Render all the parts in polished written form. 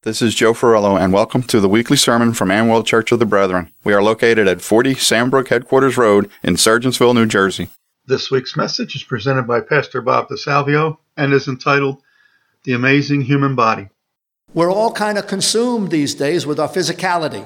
This is Joe Ferrello, and welcome to the weekly sermon from Amwell Church of the Brethren. We are located at 40 Sandbrook Headquarters Road in Sergeantsville, New Jersey. This week's message is presented by Pastor Bob DeSalvio and is entitled, The Amazing Human Body. We're all kind of consumed these days with our physicality.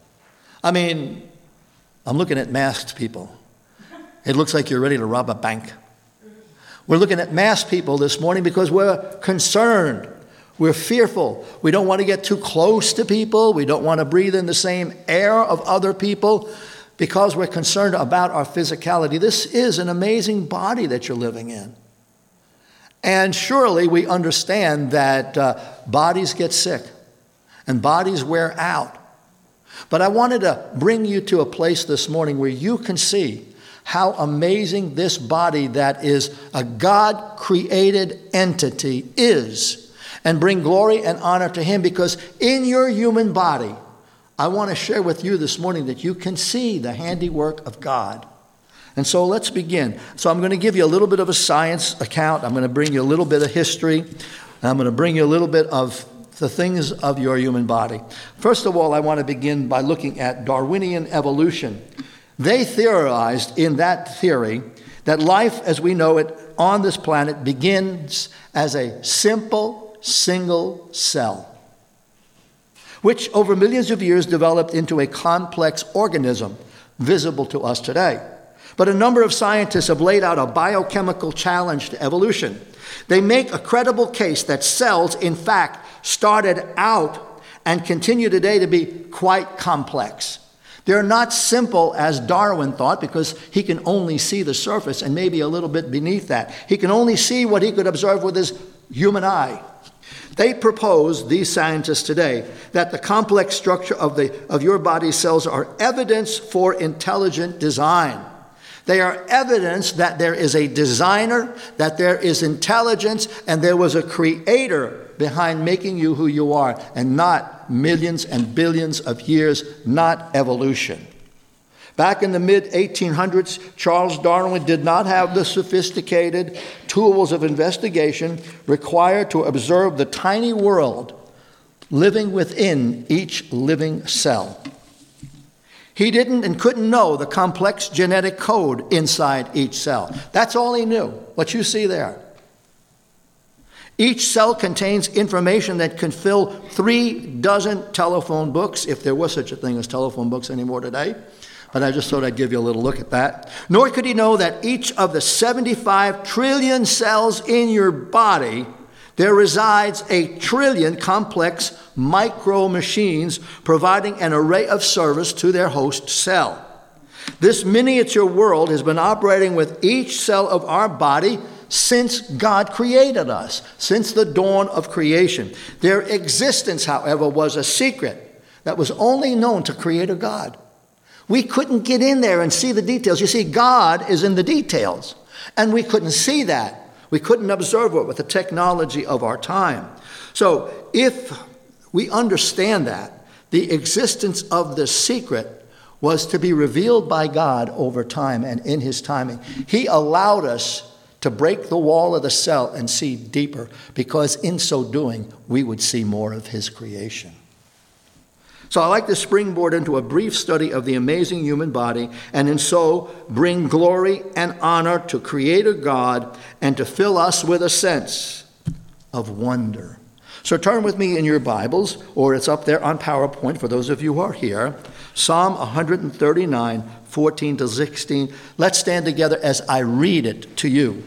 I'm looking at masked people. It looks like you're ready to rob a bank. We're looking at masked people this morning because we're concerned. We're fearful. We don't want to get too close to people. We don't want to breathe in the same air of other people because we're concerned about our physicality. This is an amazing body that you're living in. And surely we understand that bodies get sick and bodies wear out. But I wanted to bring you to a place this morning where you can see how amazing this body that is a God-created entity is, and bring glory and honor to Him, because in your human body, I want to share with you this morning that you can see the handiwork of God. And so let's begin. So I'm going to give you a little bit of a science account. I'm going to bring you a little bit of history. And I'm going to bring you a little bit of the things of your human body. First of all, I want to begin by looking at Darwinian evolution. They theorized in that theory that life as we know it on this planet begins as a simple single cell, which over millions of years developed into a complex organism visible to us today. But a number of scientists have laid out a biochemical challenge to evolution. They make a credible case that cells, in fact, started out and continue today to be quite complex. They're not simple as Darwin thought, because he can only see the surface and maybe a little bit beneath that. He can only see what he could observe with his human eye. They propose, these scientists today, that the complex structure of your body's cells are evidence for intelligent design. They are evidence that there is a designer, that there is intelligence, and there was a creator behind making you who you are, and not millions and billions of years, not evolution. Back in the mid-1800s, Charles Darwin did not have the sophisticated tools of investigation required to observe the tiny world living within each living cell. He didn't and couldn't know the complex genetic code inside each cell. That's all he knew, what you see there. Each cell contains information that can fill 36 telephone books, if there was such a thing as telephone books anymore today. But I just thought I'd give you a little look at that. Nor could he know that each of the 75 trillion cells in your body, there resides a trillion complex micro machines providing an array of service to their host cell. This miniature world has been operating with each cell of our body since God created us, since the dawn of creation. Their existence, however, was a secret that was only known to Creator God. We couldn't get in there and see the details. You see, God is in the details, and we couldn't see that. We couldn't observe it with the technology of our time. So if we understand that, the existence of the secret was to be revealed by God over time and in His timing. He allowed us to break the wall of the cell and see deeper, because in so doing, we would see more of His creation. So I like to springboard into a brief study of the amazing human body, and in so bring glory and honor to Creator God and to fill us with a sense of wonder. So turn with me in your Bibles, or it's up there on PowerPoint for those of you who are here, Psalm 139, 14 to 16. Let's stand together as I read it to you.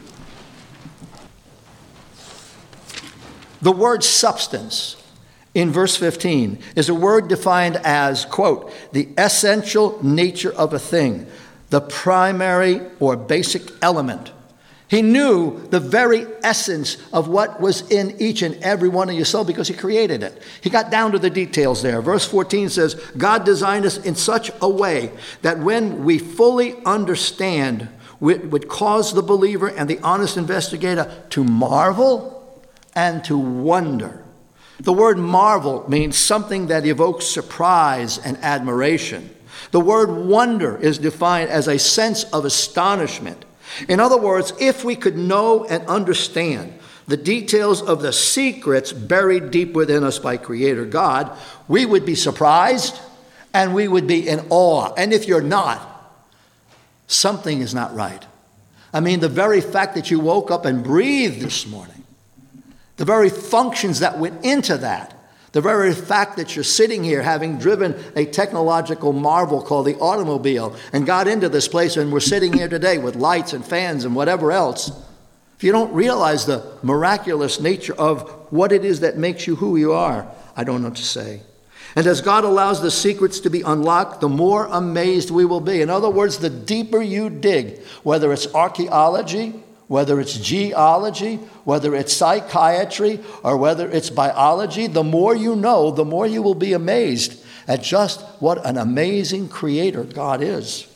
The word substance in verse 15 is a word defined as, quote, the essential nature of a thing, the primary or basic element. He knew the very essence of what was in each and every one of your cells because He created it. He got down to the details there. Verse 14 says, God designed us in such a way that when we fully understand, it would cause the believer and the honest investigator to marvel and to wonder. The word marvel means something that evokes surprise and admiration. The word wonder is defined as a sense of astonishment. In other words, if we could know and understand the details of the secrets buried deep within us by Creator God, we would be surprised and we would be in awe. And if you're not, something is not right. I mean, the very fact that you woke up and breathed this morning, the very functions that went into that, the very fact that you're sitting here having driven a technological marvel called the automobile and got into this place and we're sitting here today with lights and fans and whatever else, if you don't realize the miraculous nature of what it is that makes you who you are, I don't know what to say. And as God allows the secrets to be unlocked, the more amazed we will be. In other words, the deeper you dig, whether it's archaeology, whether it's geology, whether it's psychiatry, or whether it's biology, the more you know, the more you will be amazed at just what an amazing creator God is.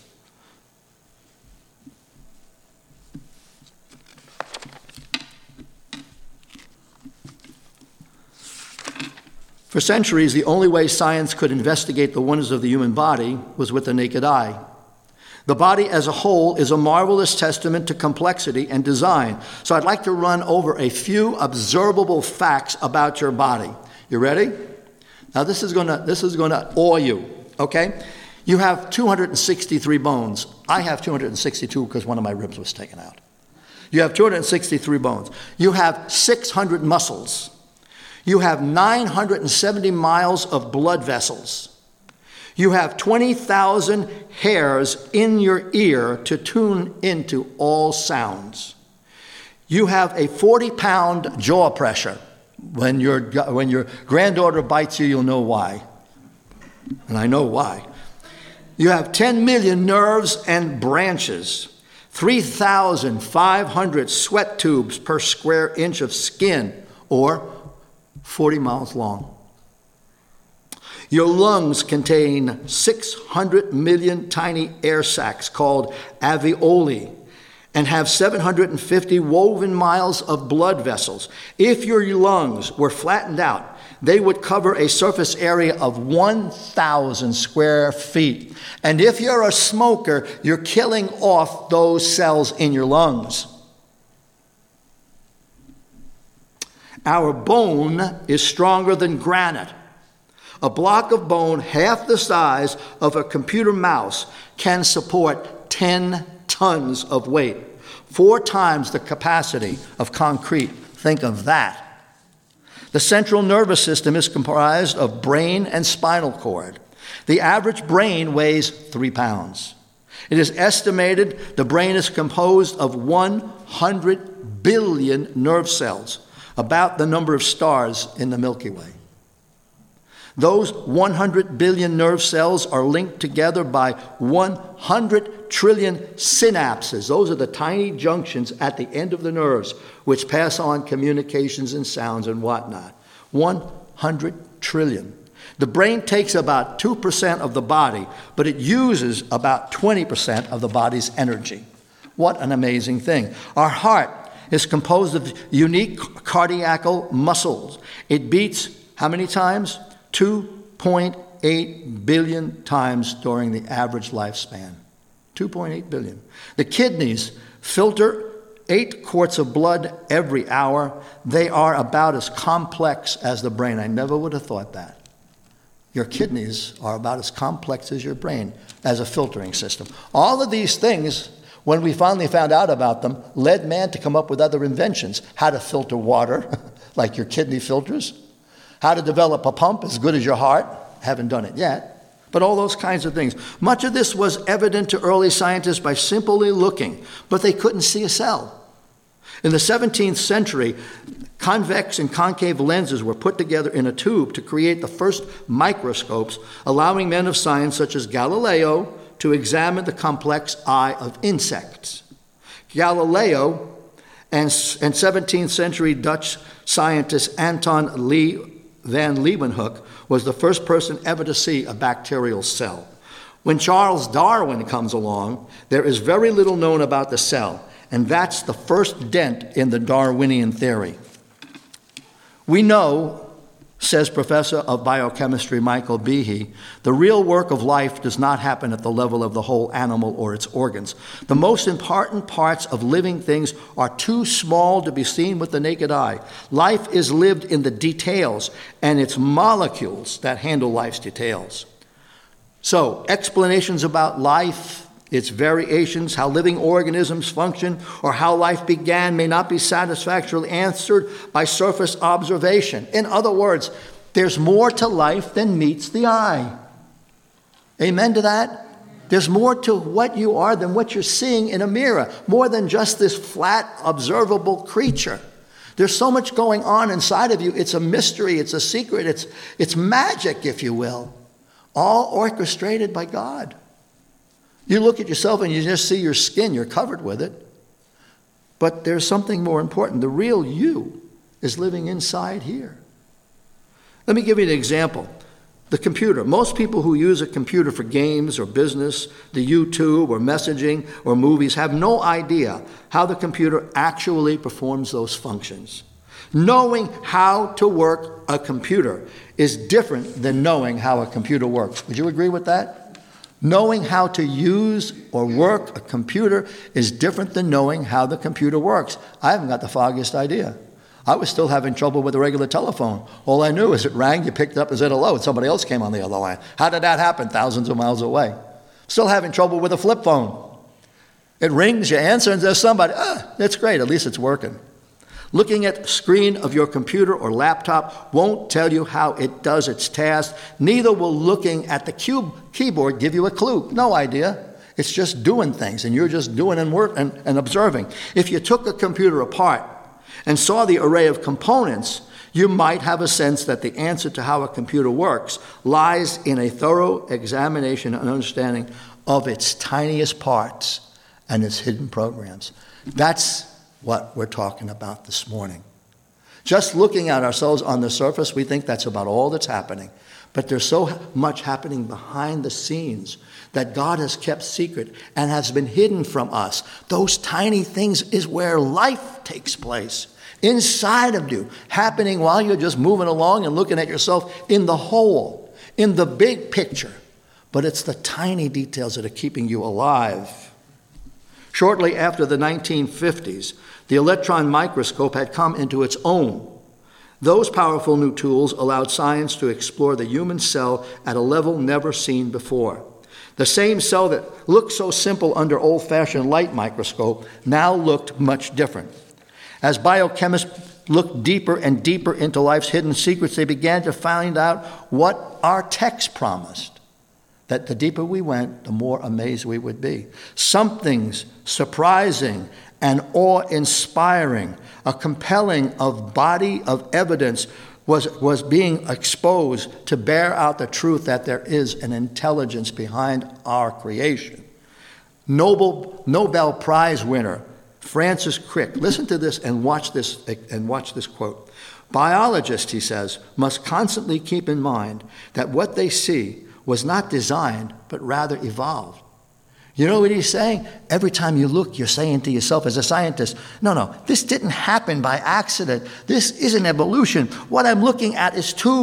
For centuries, the only way science could investigate the wonders of the human body was with the naked eye. The body as a whole is a marvelous testament to complexity and design. So I'd like to run over a few observable facts about your body. You ready? Now this is going to awe you, okay? You have 263 bones. I have 262 because one of my ribs was taken out. You have 263 bones. You have 600 muscles. You have 970 miles of blood vessels. You have 20,000 hairs in your ear to tune into all sounds. You have a 40-pound jaw pressure. When your granddaughter bites you, you'll know why. And I know why. You have 10 million nerves and branches, 3,500 sweat tubes per square inch of skin, or 40 miles long. Your lungs contain 600 million tiny air sacs called alveoli and have 750 woven miles of blood vessels. If your lungs were flattened out, they would cover a surface area of 1,000 square feet. And if you're a smoker, you're killing off those cells in your lungs. Our bone is stronger than granite. A block of bone half the size of a computer mouse can support 10 tons of weight, 4 times the capacity of concrete. Think of that. The central nervous system is comprised of brain and spinal cord. The average brain weighs 3 pounds. It is estimated the brain is composed of 100 billion nerve cells, about the number of stars in the Milky Way. Those 100 billion nerve cells are linked together by 100 trillion synapses. Those are the tiny junctions at the end of the nerves which pass on communications and sounds and whatnot. 100 trillion. The brain takes about 2% of the body, but it uses about 20% of the body's energy. What an amazing thing. Our heart is composed of unique cardiac muscles. It beats how many times? 2.8 billion times during the average lifespan. 2.8 billion. The kidneys filter 8 quarts of blood every hour. They are about as complex as the brain. I never would have thought that. Your kidneys are about as complex as your brain as a filtering system. All of these things, when we finally found out about them, led man to come up with other inventions. How to filter water, like your kidney filters. How to develop a pump as good as your heart. Haven't done it yet. But all those kinds of things. Much of this was evident to early scientists by simply looking, but they couldn't see a cell. In the 17th century, convex and concave lenses were put together in a tube to create the first microscopes, allowing men of science such as Galileo to examine the complex eye of insects. Galileo and 17th century Dutch scientist Anton van Leeuwenhoek was the first person ever to see a bacterial cell. When Charles Darwin comes along, there is very little known about the cell, and that's the first dent in the Darwinian theory. We know Says Professor of Biochemistry Michael Behe, the real work of life does not happen at the level of the whole animal or its organs. The most important parts of living things are too small to be seen with the naked eye. Life is lived in the details, and it's molecules that handle life's details. So, explanations about life, its variations, how living organisms function, or how life began may not be satisfactorily answered by surface observation. In other words, there's more to life than meets the eye. Amen to that? There's more to what you are than what you're seeing in a mirror, more than just this flat, observable creature. There's so much going on inside of you. It's a mystery, it's a secret, it's magic, if you will, all orchestrated by God. You look at yourself and you just see your skin, you're covered with it. But there's something more important. The real you is living inside here. Let me give you an example. The computer. Most people who use a computer for games or business, the YouTube or messaging or movies, have no idea how the computer actually performs those functions. Knowing how to work a computer is different than knowing how a computer works. Would you agree with that? Knowing how to use or work a computer is different than knowing how the computer works. I haven't got the foggiest idea. I was still having trouble with a regular telephone. All I knew is it rang, you picked it up and said hello, and somebody else came on the other line. How did that happen? Thousands of miles away. Still having trouble with a flip phone. It rings, you answer, and there's somebody. That's great, at least it's working. Looking at the screen of your computer or laptop won't tell you how it does its task. Neither will looking at the keyboard give you a clue. No idea. It's just doing things, and you're just doing and observing. If you took a computer apart and saw the array of components, you might have a sense that the answer to how a computer works lies in a thorough examination and understanding of its tiniest parts and its hidden programs. That's what we're talking about this morning. Just looking at ourselves on the surface, we think that's about all that's happening. But there's so much happening behind the scenes that God has kept secret and has been hidden from us. Those tiny things is where life takes place. Inside of you, happening while you're just moving along and looking at yourself in the whole, in the big picture. But it's the tiny details that are keeping you alive. Shortly after the 1950s, the electron microscope had come into its own. Those powerful new tools allowed science to explore the human cell at a level never seen before. The same cell that looked so simple under old-fashioned light microscope now looked much different. As biochemists looked deeper and deeper into life's hidden secrets, they began to find out what our text promised. That the deeper we went, the more amazed we would be. Something's surprising and awe-inspiring, a compelling body of evidence was being exposed to bear out the truth that there is an intelligence behind our creation. Nobel Prize winner Francis Crick, listen to this and watch this quote. Biologists, he says, must constantly keep in mind that what they see was not designed, but rather evolved. You know what he's saying? Every time you look, you're saying to yourself as a scientist, no, this didn't happen by accident. This isn't evolution. What I'm looking at is too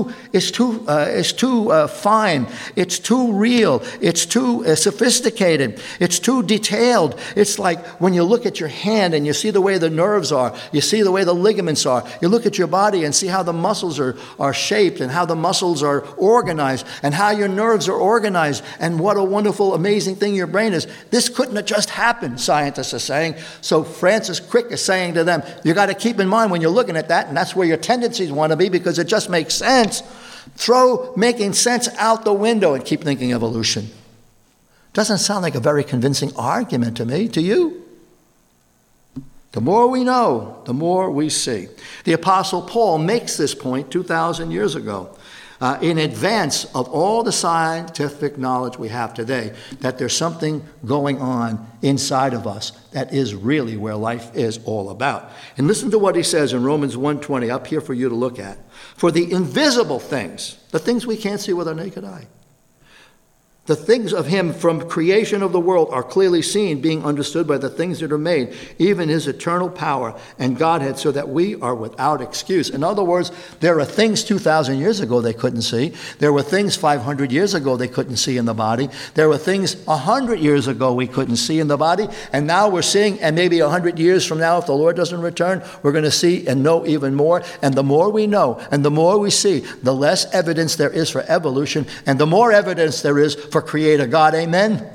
fine. It's too real. It's too sophisticated. It's too detailed. It's like when you look at your hand and you see the way the nerves are, you see the way the ligaments are. You look at your body and see how the muscles are shaped and how the muscles are organized and how your nerves are organized and what a wonderful, amazing thing your brain is. This couldn't have just happened, scientists are saying. So Francis Crick is saying to them, you got to keep in mind when you're looking at that, and that's where your tendencies want to be because it just makes sense. Throw making sense out the window and keep thinking evolution. Doesn't sound like a very convincing argument to me, to you? The more we know, the more we see. The Apostle Paul makes this point 2,000 years ago. In advance of all the scientific knowledge we have today, that there's something going on inside of us that is really where life is all about. And listen to what he says in Romans 1:20, up here for you to look at. For the invisible things, the things we can't see with our naked eye, The things of him from creation of the world are clearly seen, being understood by the things that are made, even his eternal power and Godhead, so that we are without excuse. In other words, there are things 2,000 years ago they couldn't see. There were things 500 years ago they couldn't see in the body. There were things 100 years ago we couldn't see in the body. And now we're seeing, and maybe 100 years from now, if the Lord doesn't return, we're going to see and know even more. And the more we know and the more we see, the less evidence there is for evolution and the more evidence there is for Creator God. Amen?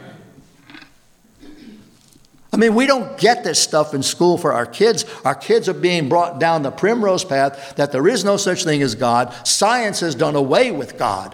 I mean, we don't get this stuff in school for our kids. Our kids are being brought down the primrose path that there is no such thing as God. Science has done away with God.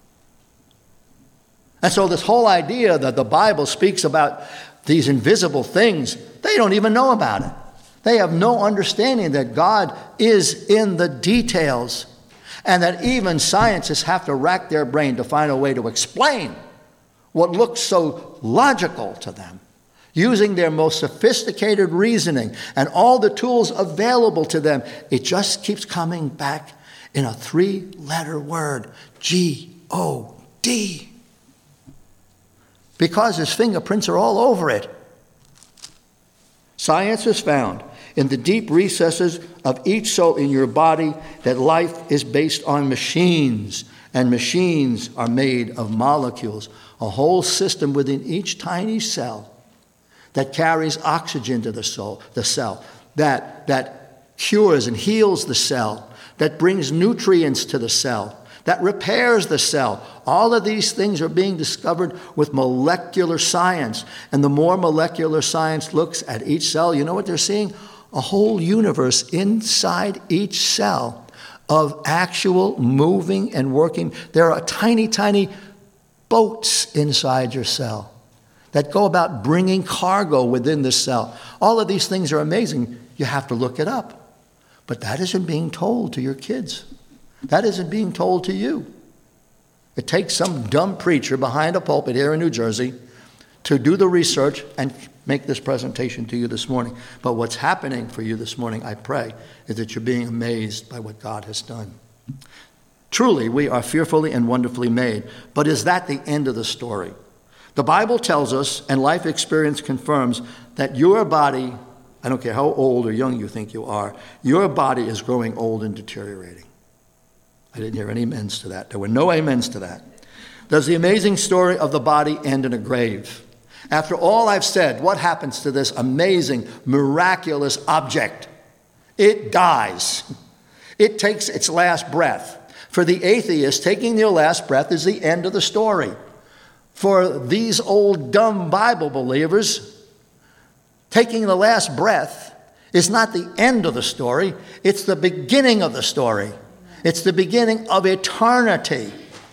And so this whole idea that the Bible speaks about these invisible things, they don't even know about it. They have no understanding that God is in the details. And that even scientists have to rack their brain to find a way to explain what looks so logical to them, using their most sophisticated reasoning and all the tools available to them. It just keeps coming back in a 3-letter word, G-O-D. Because his fingerprints are all over it. Science has found in the deep recesses of each cell in your body that life is based on machines, and machines are made of molecules, a whole system within each tiny cell that carries oxygen to the cell, that cures and heals the cell, that brings nutrients to the cell, that repairs the cell. All of these things are being discovered with molecular science. And the more molecular science looks at each cell, you know what they're seeing? A whole universe inside each cell of actual moving and working. There are tiny, tiny boats inside your cell that go about bringing cargo within the cell. All of these things are amazing. You have to look it up. But that isn't being told to your kids. That isn't being told to you. It takes some dumb preacher behind a pulpit here in New Jersey to do the research and make this presentation to you this morning. But what's happening for you this morning, I pray, is that you're being amazed by what God has done. Truly, we are fearfully and wonderfully made. But is that the end of the story? The Bible tells us, and life experience confirms, that your body, I don't care how old or young you think you are, your body is growing old and deteriorating. I didn't hear any amens to that. There were no amens to that. Does the amazing story of the body end in a grave? After all I've said, what happens to this amazing, miraculous object? It dies. It takes its last breath. For the atheist, taking their last breath is the end of the story. For these old, dumb Bible believers, taking the last breath is not the end of the story. It's the beginning of the story. It's the beginning of eternity.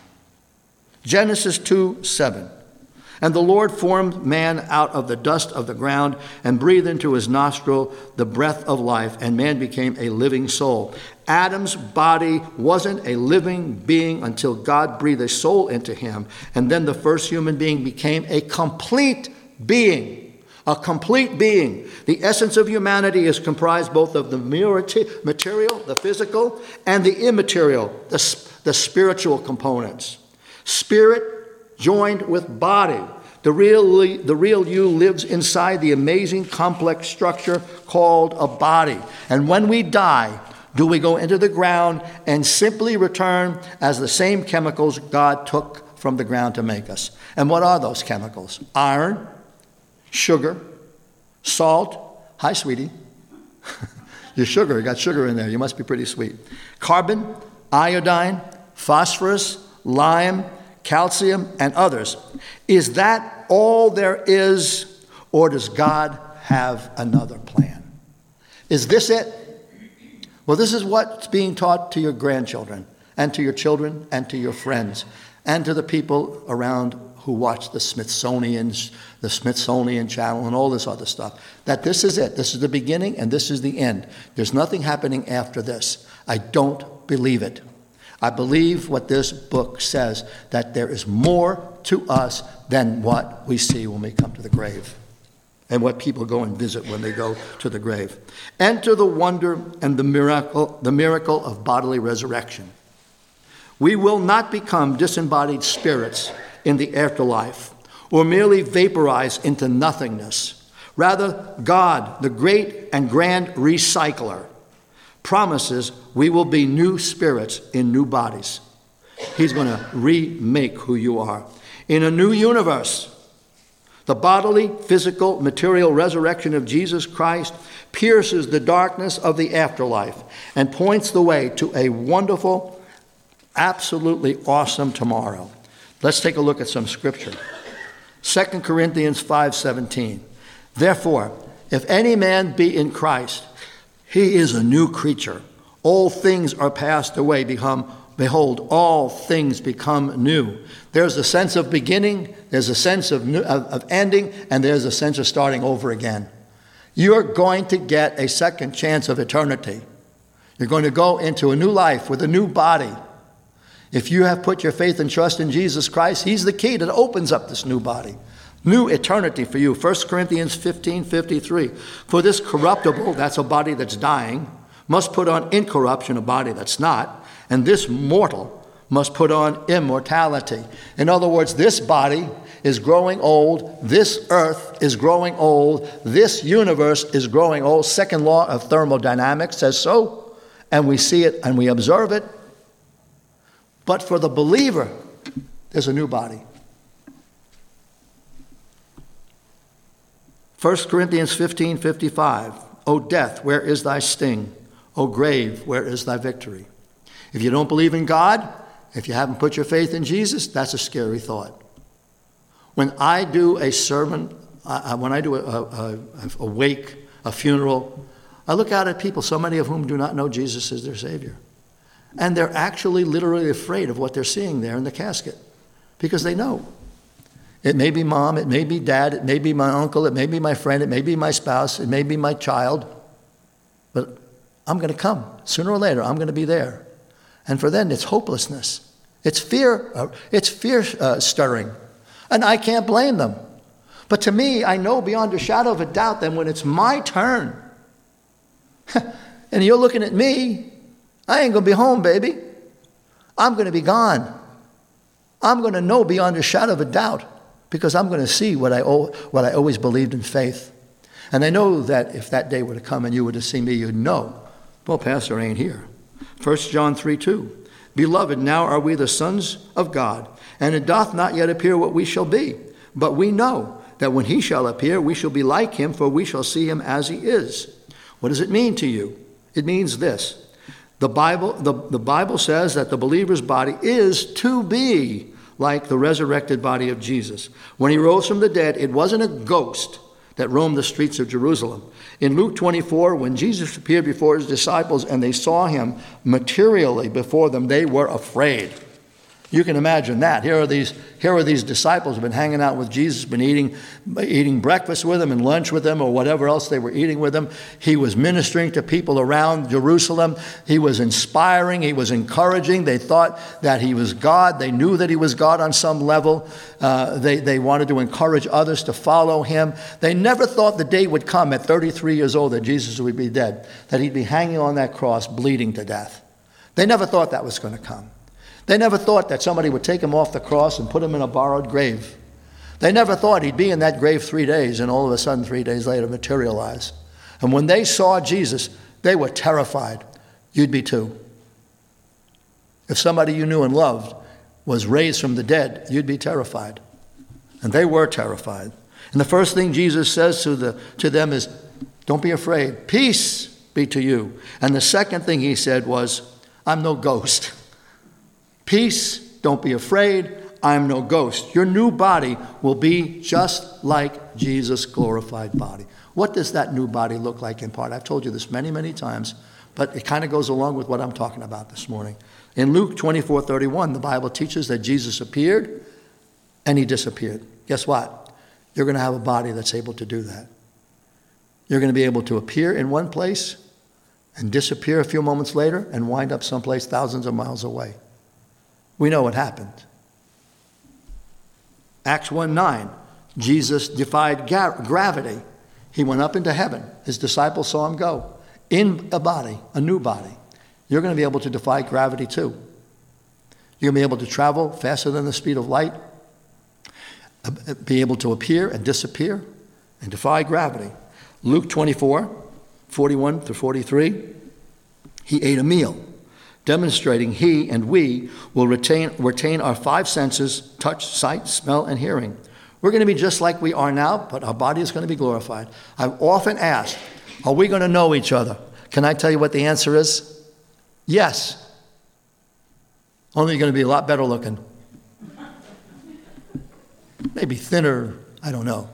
Genesis 2:7. And the Lord formed man out of the dust of the ground and breathed into his nostril the breath of life, and man became a living soul. Adam's body wasn't a living being until God breathed a soul into him, and then the first human being became a complete being. A complete being. The essence of humanity is comprised both of the material, the physical, and the immaterial, the spiritual components. Spirit joined with body. The real you lives inside the amazing complex structure called a body. And when we die, do we go into the ground and simply return as the same chemicals God took from the ground to make us? And what are those chemicals? Iron, sugar, salt. Hi, sweetie. Your sugar, you got sugar in there. You must be pretty sweet. Carbon, iodine, phosphorus, lime, calcium, and others. Is that all there is, or does God have another plan? Is this it? Well, this is what's being taught to your grandchildren, and to your children, and to your friends, and to the people around who watch the Smithsonian Channel and all this other stuff, that this is it. This is the beginning and this is the end. There's nothing happening after this. I don't believe it. I believe what this book says, that there is more to us than what we see when we come to the grave and what people go and visit when they go to the grave. Enter the wonder and the miracle of bodily resurrection. We will not become disembodied spirits in the afterlife or merely vaporize into nothingness. Rather, God, the great and grand recycler, promises we will be new spirits in new bodies. He's going to remake who you are in a new universe. The bodily, physical, material resurrection of Jesus Christ pierces the darkness of the afterlife and points the way to a wonderful, absolutely awesome tomorrow. Let's take a look at some scripture. 2 Corinthians 5:17. Therefore, if any man be in Christ, he is a new creature. All things are passed away. Behold, all things become new. There's a sense of beginning, there's a sense of ending, and there's a sense of starting over again. You're going to get a second chance of eternity. You're going to go into a new life with a new body. If you have put your faith and trust in Jesus Christ, he's the key that opens up this new body. New eternity for you. 1 Corinthians 15:53. For this corruptible, that's a body that's dying, must put on incorruption, a body that's not. And this mortal must put on immortality. In other words, this body is growing old. This earth is growing old. This universe is growing old. Second law of thermodynamics says so. And we see it and we observe it. But for the believer, there's a new body. 1 Corinthians 15:55. O death, where is thy sting? O grave, where is thy victory? If you don't believe in God, if you haven't put your faith in Jesus, that's a scary thought. When I do a sermon, when I do a wake, a funeral, I look out at people, so many of whom do not know Jesus as their Savior. And they're actually literally afraid of what they're seeing there in the casket because they know. It may be mom, it may be dad, it may be my uncle, it may be my friend, it may be my spouse, it may be my child. But I'm going to come. Sooner or later, I'm going to be there. And for them, it's hopelessness. It's fear stirring. And I can't blame them. But to me, I know beyond a shadow of a doubt that when it's my turn, and you're looking at me, I ain't going to be home, baby. I'm going to be gone. I'm going to know beyond a shadow of a doubt because I'm going to see what I always believed in faith. And I know that if that day were to come and you were to see me, you'd know, well, Pastor ain't here. 1 John 3:2. Beloved, now are we the sons of God, and it doth not yet appear what we shall be. But we know that when he shall appear, we shall be like him, for we shall see him as he is. What does it mean to you? It means this. The Bible says that the believer's body is to be like the resurrected body of Jesus. When he rose from the dead, it wasn't a ghost that roamed the streets of Jerusalem. In Luke 24, when Jesus appeared before his disciples and they saw him materially before them, they were afraid. You can imagine that. Here are these disciples who have been hanging out with Jesus, been eating breakfast with him and lunch with him or whatever else they were eating with him. He was ministering to people around Jerusalem. He was inspiring. He was encouraging. They thought that he was God. They knew that he was God on some level. They wanted to encourage others to follow him. They never thought the day would come at 33 years old that Jesus would be dead, that he'd be hanging on that cross bleeding to death. They never thought that was going to come. They never thought that somebody would take him off the cross and put him in a borrowed grave. They never thought he'd be in that grave 3 days and all of a sudden 3 days later materialize. And when they saw Jesus, they were terrified. You'd be too. If somebody you knew and loved was raised from the dead, you'd be terrified. And they were terrified. And the first thing Jesus says to them is, don't be afraid. Peace be to you. And the second thing he said was, I'm no ghost. Peace, don't be afraid, I'm no ghost. Your new body will be just like Jesus' glorified body. What does that new body look like in part? I've told you this many, many times, but it kind of goes along with what I'm talking about this morning. In Luke 24:31, the Bible teaches that Jesus appeared and he disappeared. Guess what? You're going to have a body that's able to do that. You're going to be able to appear in one place and disappear a few moments later and wind up someplace thousands of miles away. We know what happened. Acts 1:9, Jesus defied gravity. He went up into heaven. His disciples saw him go in a body, a new body. You're going to be able to defy gravity too. You're going to be able to travel faster than the speed of light. be able to appear and disappear and defy gravity. Luke 24:41-43, he ate a meal, demonstrating he and we will retain our five senses: touch, sight, smell, and hearing. We're going to be just like we are now, but our body is going to be glorified. I've often asked, are we going to know each other? Can I tell you what the answer is? Yes. Only you're going to be a lot better looking. Maybe thinner, I don't know.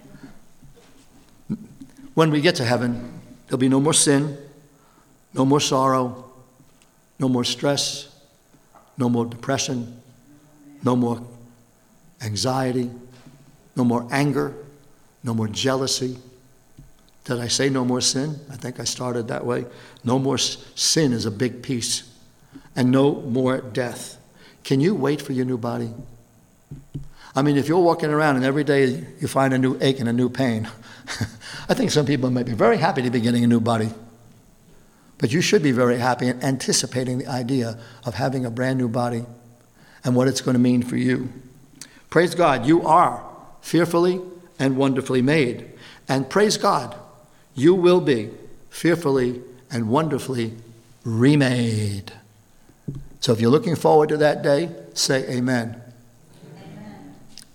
When we get to heaven, there'll be no more sin, no more sorrow, no more stress, no more depression, no more anxiety, no more anger, no more jealousy. Did I say no more sin? I think I started that way. No more sin is a big piece. And no more death. Can you wait for your new body? I mean, if you're walking around and every day you find a new ache and a new pain, I think some people might be very happy to be getting a new body. But you should be very happy and anticipating the idea of having a brand new body and what it's going to mean for you. Praise God, you are fearfully and wonderfully made. And praise God, you will be fearfully and wonderfully remade. So if you're looking forward to that day, say amen. Amen.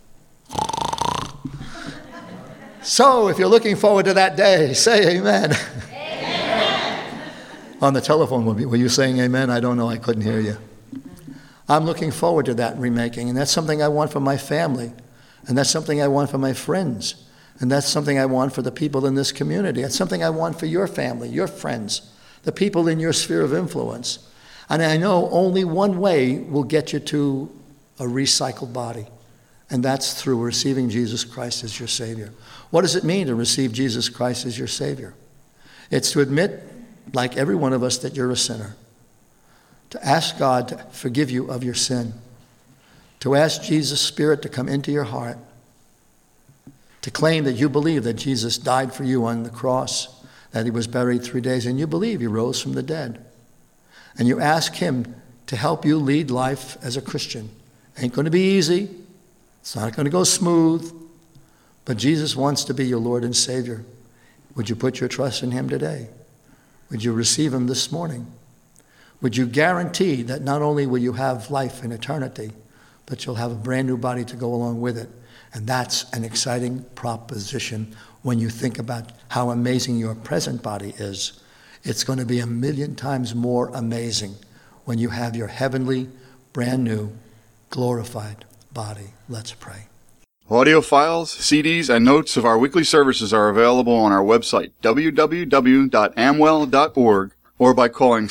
So if you're looking forward to that day, say amen. Amen. On the telephone, were you saying amen? I don't know, I couldn't hear you. I'm looking forward to that remaking, and that's something I want for my family, and that's something I want for my friends, and that's something I want for the people in this community. It's something I want for your family, your friends, the people in your sphere of influence. And I know only one way will get you to a recycled body, and that's through receiving Jesus Christ as your Savior. What does it mean to receive Jesus Christ as your Savior? It's to admit, like every one of us, that you're a sinner. To ask God to forgive you of your sin. To ask Jesus' Spirit to come into your heart. To claim that you believe that Jesus died for you on the cross, that he was buried 3 days, and you believe he rose from the dead. And you ask him to help you lead life as a Christian. Ain't going to be easy. It's not going to go smooth. But Jesus wants to be your Lord and Savior. Would you put your trust in him today? Would you receive him this morning? Would you guarantee that not only will you have life in eternity, but you'll have a brand new body to go along with it? And that's an exciting proposition when you think about how amazing your present body is. It's going to be 1,000,000 times more amazing when you have your heavenly, brand new, glorified body. Let's pray. Audio files, CDs, and notes of our weekly services are available on our website, www.amwell.org, or by calling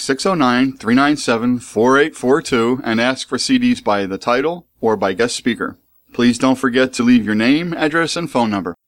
609-397-4842 and ask for CDs by the title or by guest speaker. Please don't forget to leave your name, address, and phone number.